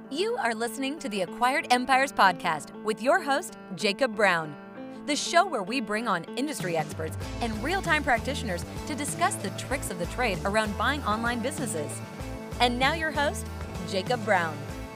You are listening to the Acquired Empires podcast with your host, Jacob Brown, the show where we bring on industry experts and real-time practitioners to discuss the tricks of the trade around buying online businesses. And now your host, Jacob Brown.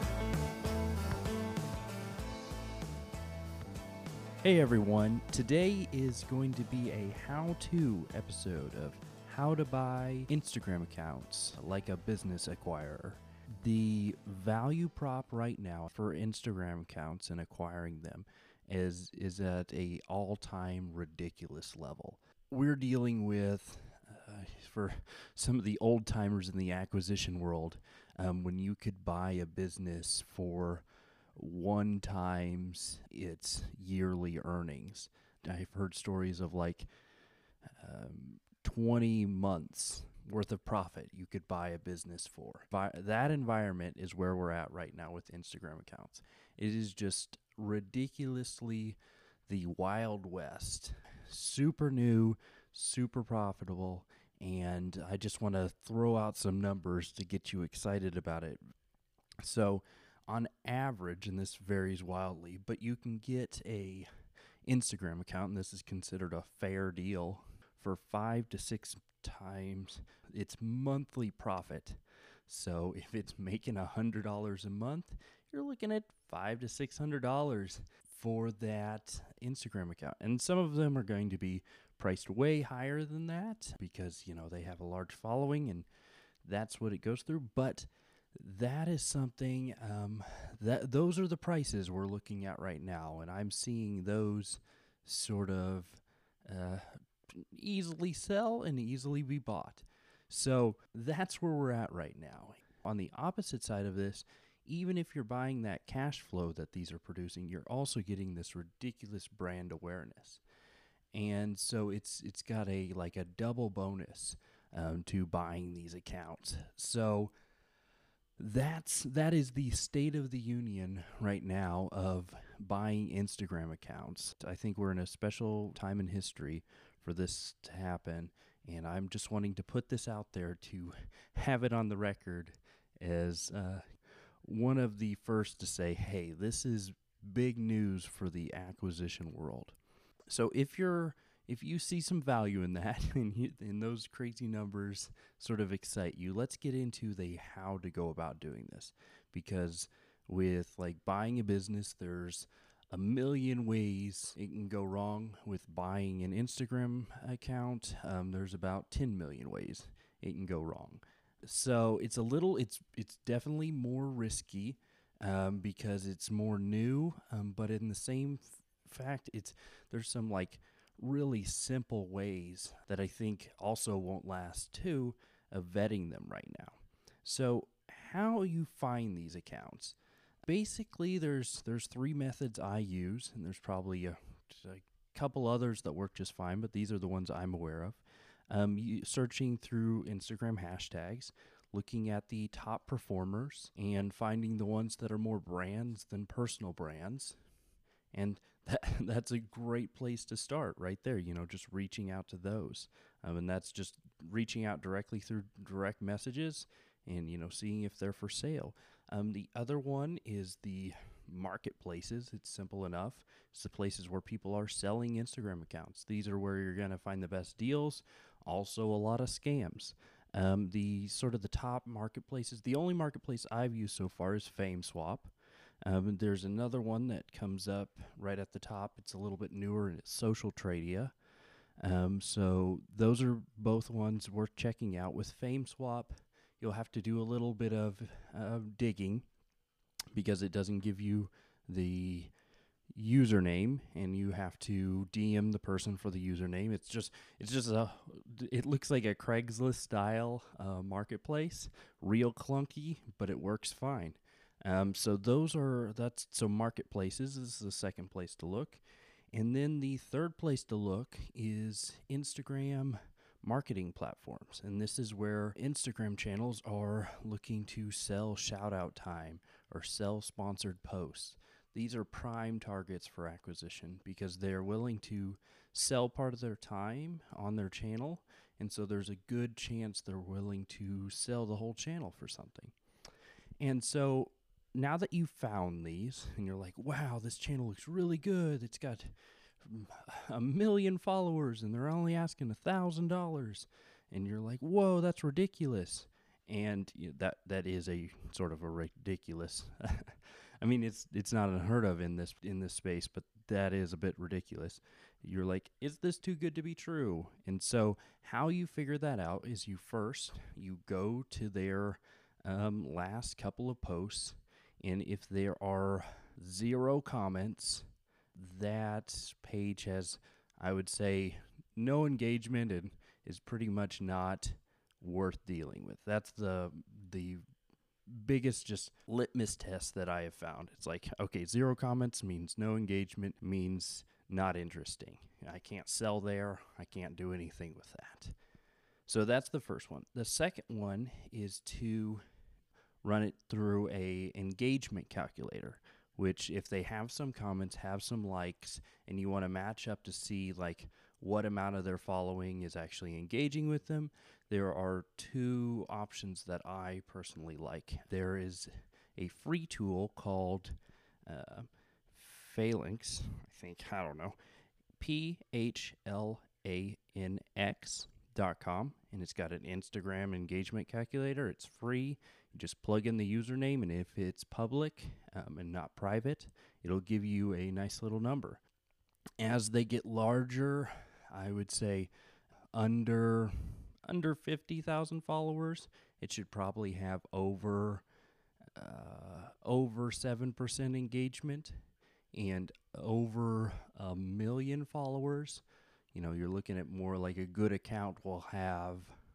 Hey everyone, today is going to be a how-to episode of how to buy Instagram accounts like a business acquirer. The value prop right now for Instagram accounts and acquiring them is at a all-time ridiculous level. We're dealing with, for some of the old-timers in the acquisition world, when you could buy a business for 1 times its yearly earnings. I've heard stories of 20 months worth of profit you could buy a business for. That environment is where we're at right now with Instagram accounts. It is just ridiculously the Wild West. Super new, super profitable, and I just want to throw out some numbers to get you excited about it. So on average, and this varies wildly, but you can get a Instagram account, and this is considered a fair deal, for 5 to 6 times its monthly profit. So if it's making $100 a month, you're looking at $500 to $600 for that Instagram account. And some of them are going to be priced way higher than that because, they have a large following and that's what it goes through. But that is something, those are the prices we're looking at right now. And I'm seeing those sort of easily sell and easily be bought. So that's where we're at right now. On the opposite side of this, even if you're buying that cash flow that these are producing, you're also getting this ridiculous brand awareness. And so it's got a double bonus to buying these accounts. So that is the state of the union right now of buying Instagram accounts. I think we're in a special time in history for this to happen, and I'm just wanting to put this out there to have it on the record as one of the first to say, hey, this is big news for the acquisition world. So if you see some value in that and those crazy numbers sort of excite you, let's get into the how to go about doing this. Because with buying a business, there's a million ways it can go wrong. With buying an Instagram account, there's about 10 million ways it can go wrong. So it's definitely more risky because it's more new, but in the same fact, there's some really simple ways that I think also won't last too of vetting them right now. So how you find these accounts? Basically, there's 3 methods I use, and there's probably a couple others that work just fine, but these are the ones I'm aware of. Searching through Instagram hashtags, looking at the top performers, and finding the ones that are more brands than personal brands. And that's a great place to start right there, just reaching out to those. And that's just reaching out directly through direct messages and, seeing if they're for sale. The other one is the marketplaces. It's simple enough. It's the places where people are selling Instagram accounts. These are where you're going to find the best deals. Also, a lot of scams. The top marketplaces, the only marketplace I've used so far is FameSwap. There's another one that comes up right at the top. It's a little bit newer, and it's Social Tradia. So those are both ones worth checking out. With FameSwap, you'll have to do a little bit of digging because it doesn't give you the username, and you have to DM the person for the username. It looks like a Craigslist style marketplace, real clunky, but it works fine. So marketplaces is the second place to look. And then the third place to look is Instagram marketing platforms. And this is where Instagram channels are looking to sell shout out time or sell sponsored posts. These are prime targets for acquisition because they're willing to sell part of their time on their channel. And so there's a good chance they're willing to sell the whole channel for something. And so now that you've found these and you're like, wow, this channel looks really good. It's got 1 million followers and they're only asking $1,000. And you're like, whoa, that's ridiculous. And that is a sort of a ridiculous. I mean, it's not unheard of in this space, but that is a bit ridiculous. You're like, is this too good to be true? And so how you figure that out is you go to their last couple of posts, and if there are 0 comments, that page has, I would say, no engagement and is pretty much not worth dealing with. That's the biggest just litmus test that I have found. It's like, okay, 0 comments means no engagement, means not interesting. I can't sell there. I can't do anything with that. So that's the first one. The second one is to run it through a engagement calculator, which if they have some comments, have some likes, and you want to match up to see like what amount of their following is actually engaging with them, there are 2 options that I personally like. There is a free tool called Phalanx, I don't know, PHLANX.com, and it's got an Instagram engagement calculator. It's free. You just plug in the username, and if it's public and not private, it'll give you a nice little number. As they get larger, I would say under 50,000 followers, it should probably have over 7% engagement, and over 1 million followers, you're looking at more like a good account will have,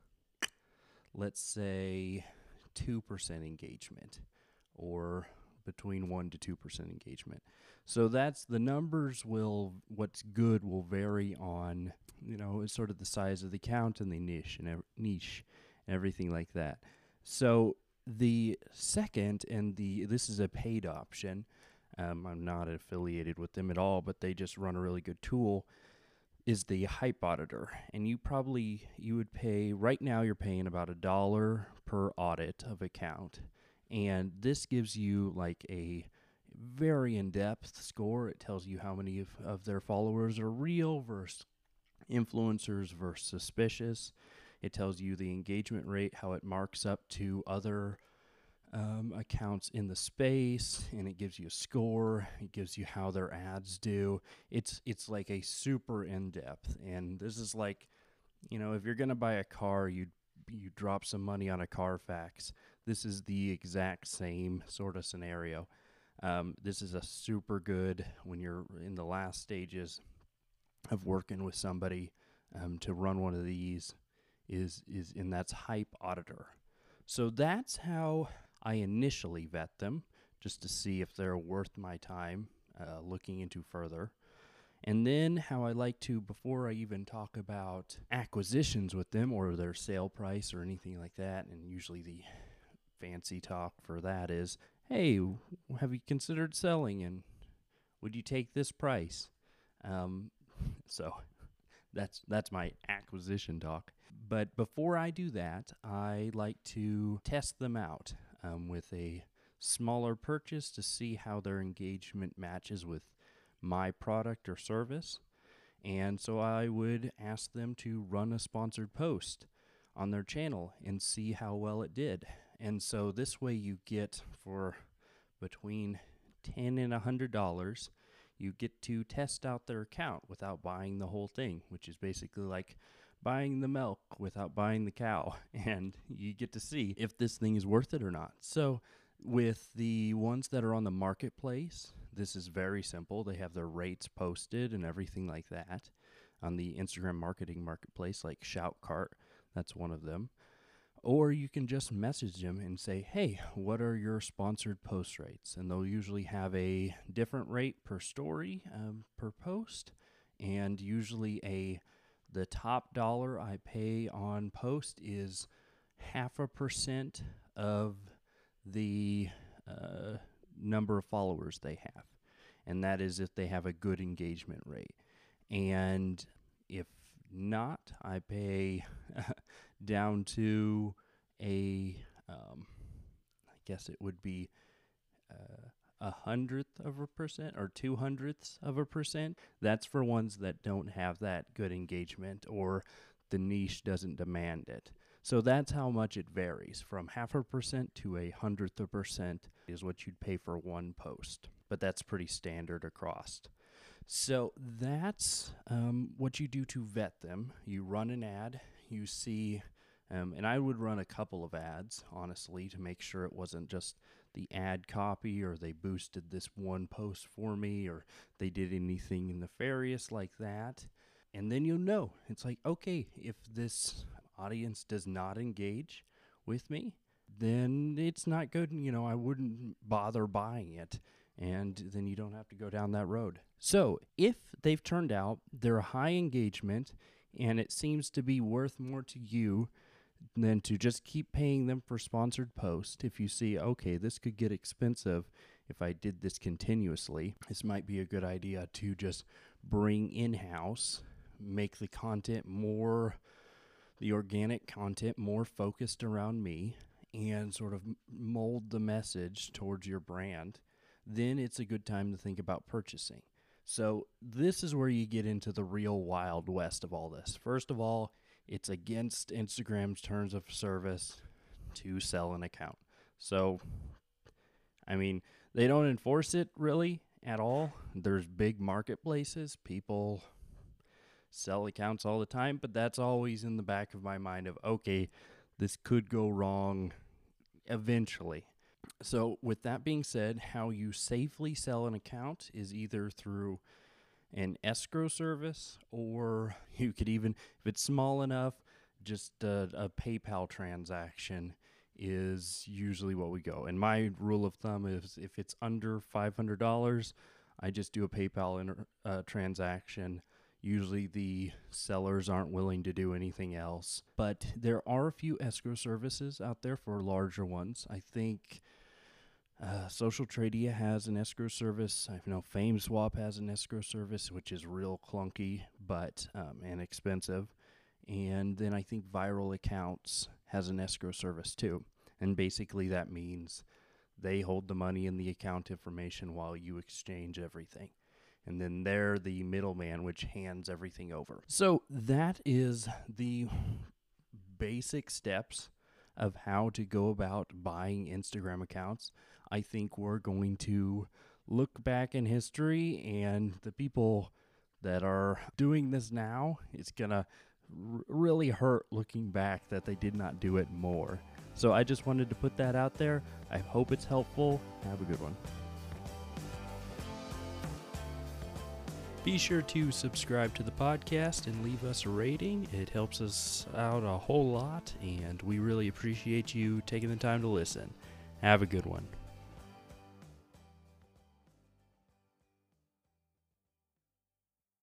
let's say, 2% engagement, or between 1 to 2% engagement. So that's the numbers what's good will vary on, it's sort of the size of the account and the niche and everything like that. So the second, this is a paid option. I'm not affiliated with them at all, but they just run a really good tool, is the Hype Auditor. And you would pay, right now you're paying about $1 per audit of account. And this gives you like a very in-depth score. It tells you how many of their followers are real versus influencers versus suspicious. It tells you the engagement rate, how it marks up to other accounts in the space, and it gives you a score. It gives you how their ads do. It's like a super in-depth, and this is like, if you're gonna buy a car, you drop some money on a Carfax. This is the exact same sort of scenario. This is a super good when you're in the last stages of working with somebody to run one of these and that's Hype Auditor. So that's how I initially vet them, just to see if they're worth my time looking into further. And then how I like to, before I even talk about acquisitions with them or their sale price or anything like that, and usually the fancy talk for that is, hey, have you considered selling, and would you take this price? So that's my acquisition talk. But before I do that, I like to test them out with a smaller purchase to see how their engagement matches with my product or service. And so I would ask them to run a sponsored post on their channel and see how well it did. And so this way you get, for between $10 and $100, you get to test out their account without buying the whole thing, which is basically like buying the milk without buying the cow. And you get to see if this thing is worth it or not. So with the ones that are on the marketplace, this is very simple. They have their rates posted and everything like that. On the Instagram marketing marketplace, like Shoutcart, that's one of them. Or you can just message them and say, hey, what are your sponsored post rates? And they'll usually have a different rate per story, per post. And usually the top dollar I pay on post is 0.5% of the number of followers they have. And that is if they have a good engagement rate. And if not, I pay down to I guess it would be 0.01% or 0.02%. That's for ones that don't have that good engagement or the niche doesn't demand it. So that's how much it varies. From 0.5% to 0.01% is what you'd pay for one post. But that's pretty standard across. So that's what you do to vet them. You run an ad, you see, and I would run a couple of ads, honestly, to make sure it wasn't just the ad copy or they boosted this one post for me or they did anything nefarious like that. And then you'll know. It's like, okay, if this audience does not engage with me, then it's not good. I wouldn't bother buying it. And then you don't have to go down that road. So if they've turned out, they're a high engagement, and it seems to be worth more to you than to just keep paying them for sponsored posts. If you see, okay, this could get expensive if I did this continuously, this might be a good idea to just bring in-house, make the content more, the organic content more focused around me, and sort of mold the message towards your brand. Then it's a good time to think about purchasing. So this is where you get into the real wild west of all this. First of all, it's against Instagram's terms of service to sell an account. So, they don't enforce it really at all. There's big marketplaces. People sell accounts all the time, but that's always in the back of my mind of, okay, this could go wrong eventually. So with that being said, how you safely sell an account is either through an escrow service, or you could even, if it's small enough, just a PayPal transaction is usually what we go. And my rule of thumb is if it's under $500, I just do a PayPal transaction. Usually the sellers aren't willing to do anything else. But there are a few escrow services out there for larger ones. I think Social Tradia has an escrow service. I know FameSwap has an escrow service, which is real clunky but and expensive. And then I think Viral Accounts has an escrow service too. And basically that means they hold the money and the account information while you exchange everything. And then they're the middleman, which hands everything over. So that is the basic steps of how to go about buying Instagram accounts. I think we're going to look back in history, and the people that are doing this now, it's going to really hurt looking back that they did not do it more. So I just wanted to put that out there. I hope it's helpful. Have a good one. Be sure to subscribe to the podcast and leave us a rating. It helps us out a whole lot, and we really appreciate you taking the time to listen. Have a good one.